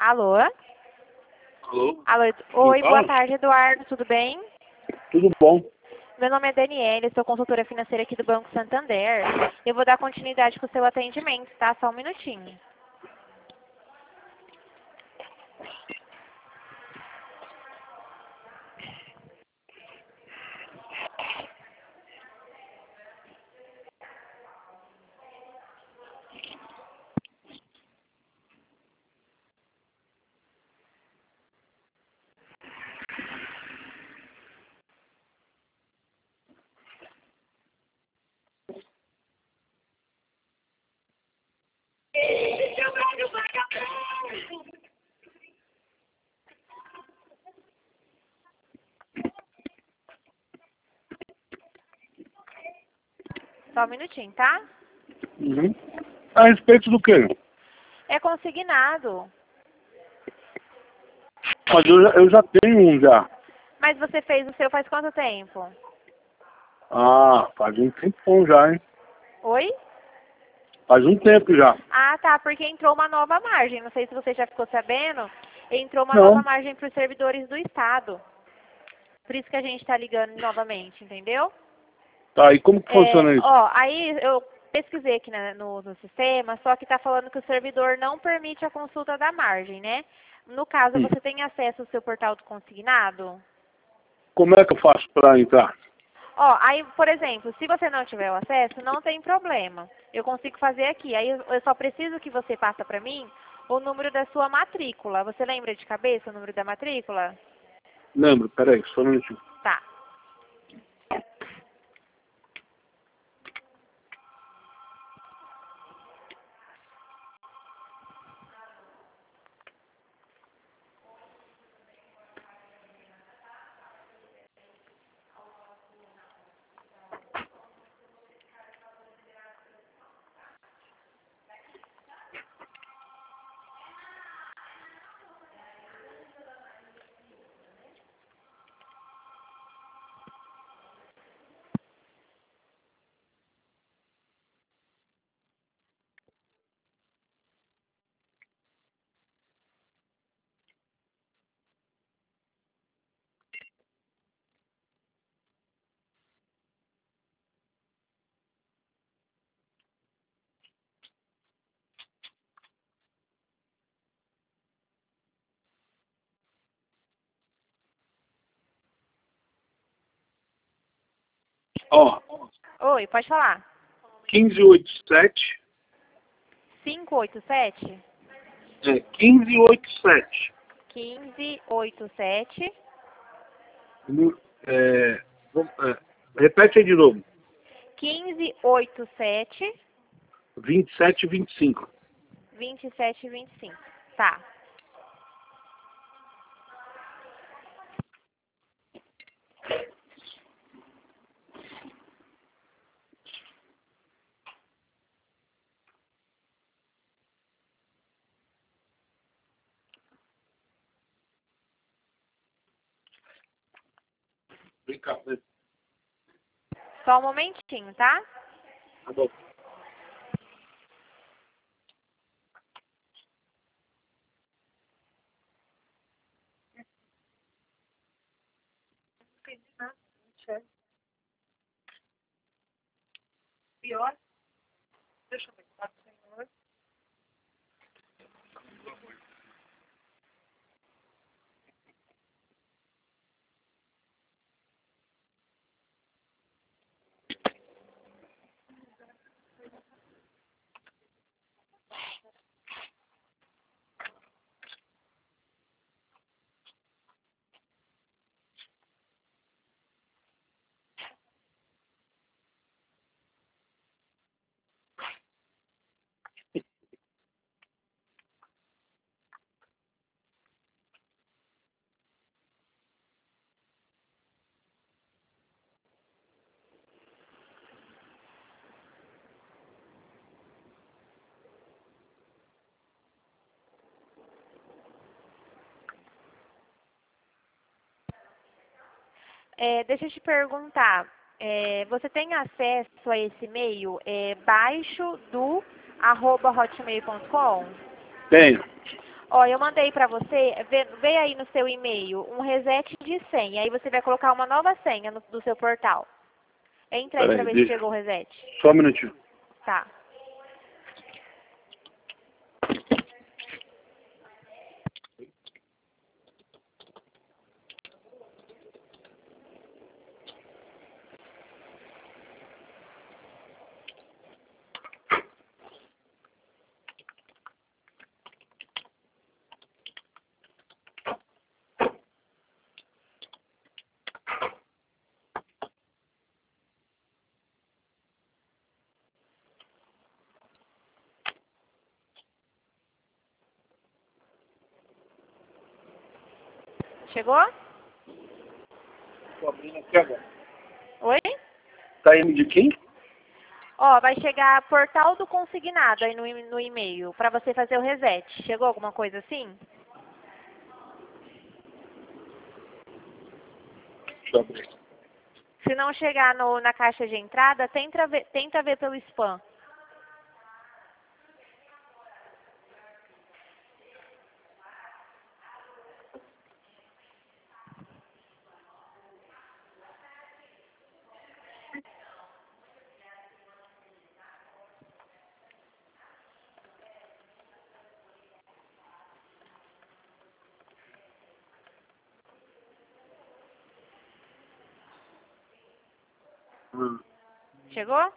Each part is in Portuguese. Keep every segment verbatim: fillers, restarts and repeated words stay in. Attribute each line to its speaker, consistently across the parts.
Speaker 1: Alô?
Speaker 2: Alô?
Speaker 1: Alô? Oi, boa tarde, Eduardo, tudo bem?
Speaker 2: Tudo bom?
Speaker 1: Meu nome é Daniela, sou consultora financeira aqui do Banco Santander. Eu vou dar continuidade com o seu atendimento, tá? Só um minutinho. Só um minutinho, tá?
Speaker 2: Uhum. A respeito do quê?
Speaker 1: É consignado.
Speaker 2: Mas eu já, eu já tenho um já.
Speaker 1: Mas você fez o seu faz quanto tempo?
Speaker 2: Ah, faz um tempão já, hein?
Speaker 1: Oi?
Speaker 2: Faz um tempo já.
Speaker 1: Ah, tá, porque entrou uma nova margem. Não sei se você já ficou sabendo. Entrou uma nova
Speaker 2: Não.
Speaker 1: margem para os servidores do Estado. Por isso que a gente está ligando novamente, entendeu?
Speaker 2: Tá, e como que funciona
Speaker 1: É,
Speaker 2: isso?
Speaker 1: ó, aí eu pesquisei aqui na- no, no sistema, só que está falando que o servidor não permite a consulta da margem, né? No caso,
Speaker 2: Hum.
Speaker 1: você tem acesso ao seu portal do consignado?
Speaker 2: Como é que eu faço para entrar?
Speaker 1: Ó, aí, por exemplo, se você não tiver o acesso, não tem problema. Eu consigo fazer aqui. Aí eu eu só preciso que você passe para mim o número da sua matrícula. Você lembra de cabeça o número da matrícula?
Speaker 2: Lembro, peraí, só um minutinho.
Speaker 1: Tá.
Speaker 2: Ó,
Speaker 1: Oi, pode falar.
Speaker 2: quinze oitenta e sete.
Speaker 1: cinco oito sete,
Speaker 2: É, quinze oitenta e sete.
Speaker 1: quinze oitenta e sete,
Speaker 2: No- É, vamos- é, repete aí de novo.
Speaker 1: quinze oitenta e sete,
Speaker 2: vinte e sete e vinte e cinco.
Speaker 1: vinte e sete e vinte e cinco. Tá.
Speaker 2: Vem cá, vem.
Speaker 1: Só um momentinho, tá?
Speaker 2: Tá bom.
Speaker 1: Pior? Deixa eu ver. Tá, senhor. É, deixa eu te perguntar. É, você tem acesso a esse e-mail é, baixo do arroba hotmail ponto com?
Speaker 2: Tenho.
Speaker 1: Ó, eu mandei pra você, vê, vê aí no seu e-mail, um reset de senha. Aí você vai colocar uma nova senha no, do seu portal. Entra aí
Speaker 2: Peraí,
Speaker 1: pra ver se
Speaker 2: deixa.
Speaker 1: chegou o reset.
Speaker 2: Só um minutinho.
Speaker 1: Tá. Chegou?
Speaker 2: Tô abrindo aqui agora.
Speaker 1: Oi?
Speaker 2: Tá indo de quem?
Speaker 1: Ó, vai chegar portal do consignado aí no, e- no e-mail, pra você fazer o reset. Chegou alguma coisa assim?
Speaker 2: Deixa eu abrir.
Speaker 1: Se não chegar no, na caixa de entrada, tenta ver, tenta ver pelo spam.
Speaker 2: Hum,
Speaker 1: Chegou?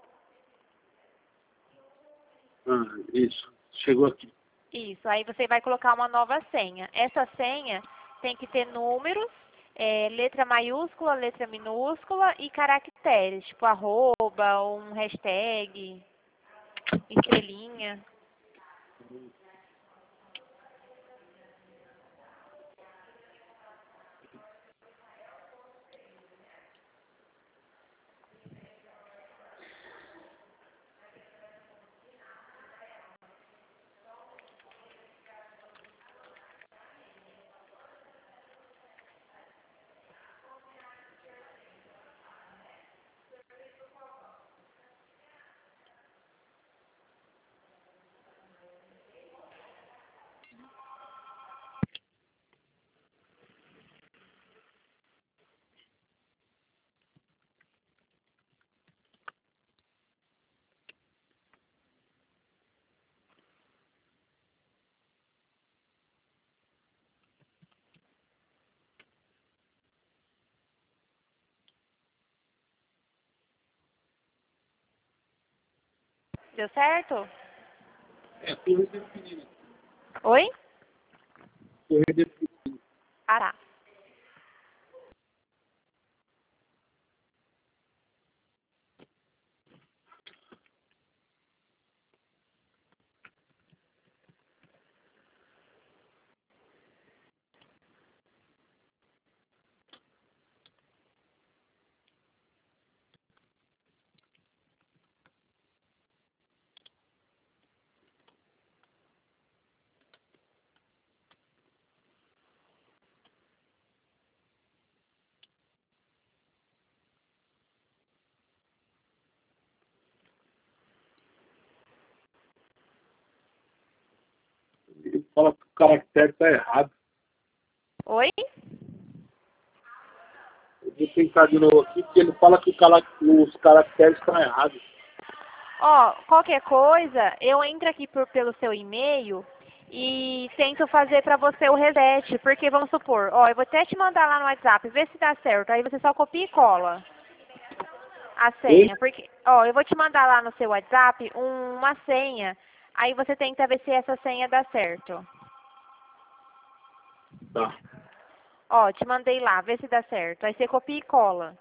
Speaker 2: hum, isso. Chegou aqui.
Speaker 1: Isso, aí você vai colocar uma nova senha. Essa senha tem que ter números, é, letra maiúscula, letra minúscula e caracteres, tipo arroba, um hashtag, estrelinha. Deu certo?
Speaker 2: É, tô redefinindo.
Speaker 1: Oi?
Speaker 2: Tô redefinindo.
Speaker 1: Ah, tá.
Speaker 2: Ele fala que o caractere tá errado.
Speaker 1: Oi?
Speaker 2: Eu vou tentar de novo aqui, porque ele fala que o cala- os caracteres estão errados.
Speaker 1: Ó, qualquer coisa, eu entro aqui por, pelo seu e-mail e tento fazer pra você o reset, porque vamos supor, ó, eu vou até te mandar lá no WhatsApp, ver se dá certo, aí você só copia e cola a senha, porque, ó, eu vou te mandar lá no seu WhatsApp um- uma senha, aí você tenta ver se essa senha dá certo.
Speaker 2: Tá.
Speaker 1: Ó, te mandei lá, vê se dá certo, aí você copia e cola.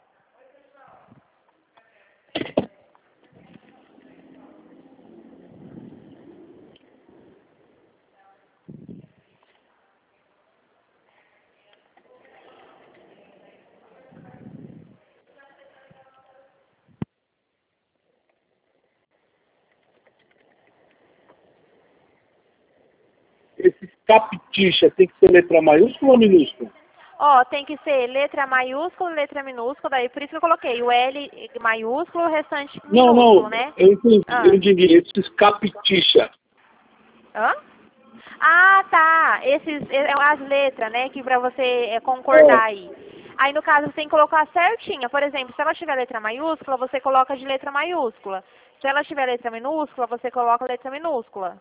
Speaker 2: Esse capticha tem que ser letra maiúscula ou minúscula?
Speaker 1: Ó, tem que ser letra maiúscula, letra minúscula, daí por isso que eu coloquei o L maiúsculo, o restante
Speaker 2: Não,
Speaker 1: minúsculo,
Speaker 2: não.
Speaker 1: né?
Speaker 2: Eu entendi.
Speaker 1: Ah.
Speaker 2: Eu entendi. Esses capticha.
Speaker 1: Hã? Ah, tá. Esses, é, as letras, né, que pra você é, concordar
Speaker 2: É.
Speaker 1: aí. Aí, no caso, você tem que colocar certinha. Por exemplo, se ela tiver letra maiúscula, você coloca de letra maiúscula. Se ela tiver letra minúscula, você coloca letra minúscula.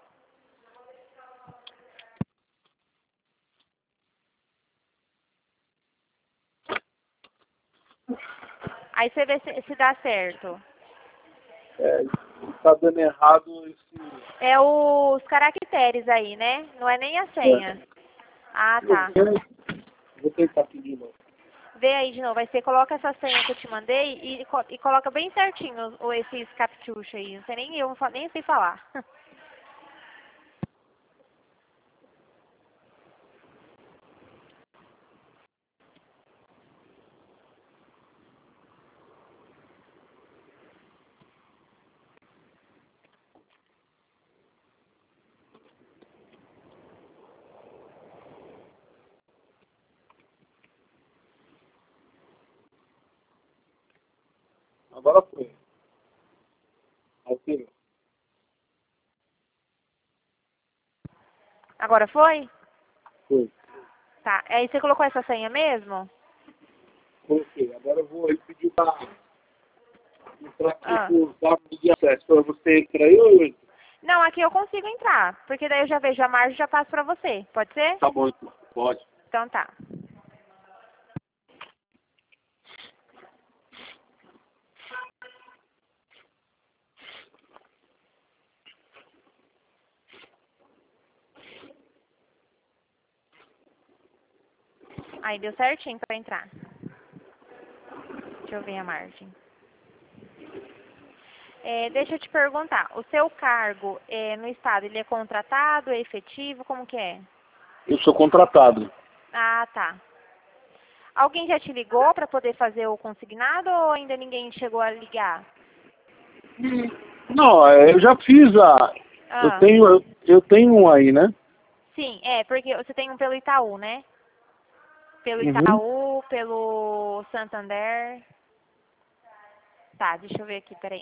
Speaker 1: Aí você vê se, se dá certo.
Speaker 2: É, tá dando errado esse...
Speaker 1: É os caracteres aí, né? Não é nem a senha. Ah, tá.
Speaker 2: Vou tentar aqui de novo.
Speaker 1: Vê aí de novo. Aí você coloca essa senha que eu te mandei e, co- e coloca bem certinho o, esses captchas aí. Não sei nem eu, nem sei falar.
Speaker 2: Agora foi. Alterou.
Speaker 1: Agora foi?
Speaker 2: Foi.
Speaker 1: Tá. Aí você colocou essa senha mesmo?
Speaker 2: Coloquei. Agora eu vou ele pedir para entrar aqui
Speaker 1: Ah.
Speaker 2: por dados de acesso. Para você entrar aí ou eu?
Speaker 1: Não, aqui eu consigo entrar. Porque daí eu já vejo a margem e já passo pra você. Pode ser?
Speaker 2: Tá bom, então. Pode.
Speaker 1: Então tá. Aí deu certinho pra entrar. Deixa eu ver a margem. É, deixa eu te perguntar, o seu cargo é, no estado, ele é contratado, é efetivo, como que é?
Speaker 2: Eu sou contratado.
Speaker 1: Ah, tá. Alguém já te ligou para poder fazer o consignado ou ainda ninguém chegou a ligar?
Speaker 2: Não, é, eu já fiz a... Eu
Speaker 1: Ah,
Speaker 2: tenho, eu, eu tenho um aí, né?
Speaker 1: sim, é, porque você tem um pelo Itaú, né? Pelo
Speaker 2: Uhum.
Speaker 1: Itaú, pelo Santander. Tá, deixa eu ver aqui, peraí.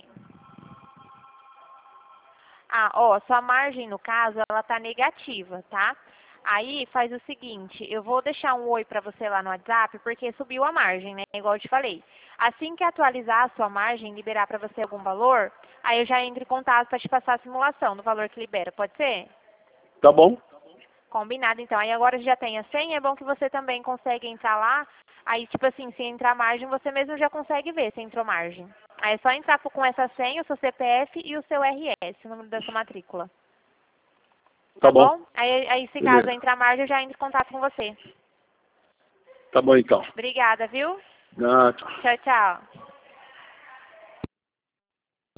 Speaker 1: Ah, ó, sua margem, no caso, ela tá negativa, tá? Aí faz o seguinte, eu vou deixar um oi pra você lá no WhatsApp, porque subiu a margem, né? Igual eu te falei. Assim que atualizar a sua margem, liberar pra você algum valor, aí eu já entro em contato pra te passar a simulação do valor que libera, pode ser?
Speaker 2: Tá bom?
Speaker 1: Combinado, então. Aí agora já tem a senha, é bom que você também consegue entrar lá. Aí, tipo assim, se entrar margem, você mesmo já consegue ver se entrou margem. Aí é só entrar com essa senha, o seu C P F e o seu R S, o número da sua matrícula.
Speaker 2: Tá
Speaker 1: Tá
Speaker 2: bom.
Speaker 1: bom? Aí, aí se caso
Speaker 2: Beleza.
Speaker 1: entrar margem, eu já entro em contato com você.
Speaker 2: Tá bom, então.
Speaker 1: Obrigada, viu?
Speaker 2: Ah, tchau.
Speaker 1: Tchau, tchau.